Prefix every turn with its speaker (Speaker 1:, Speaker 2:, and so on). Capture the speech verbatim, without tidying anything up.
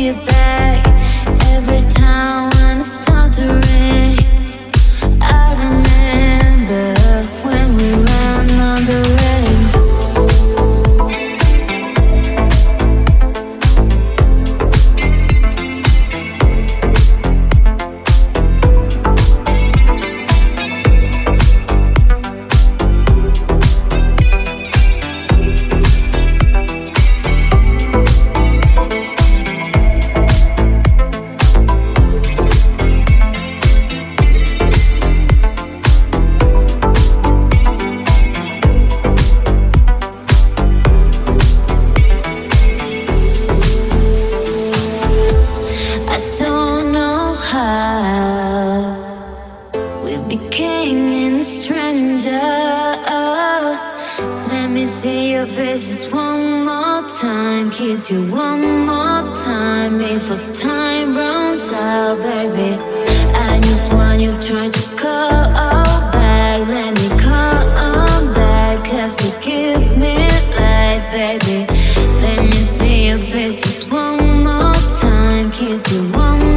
Speaker 1: you back every time when it starts to rain. I remember when we ran on the rain. We became strangers. Let me see your face just one more time. Kiss you one more time before time runs out, baby. I just want you try to call back. Let me come back, cause you give me life, baby. Let me see your face just one more time. Kiss you one more time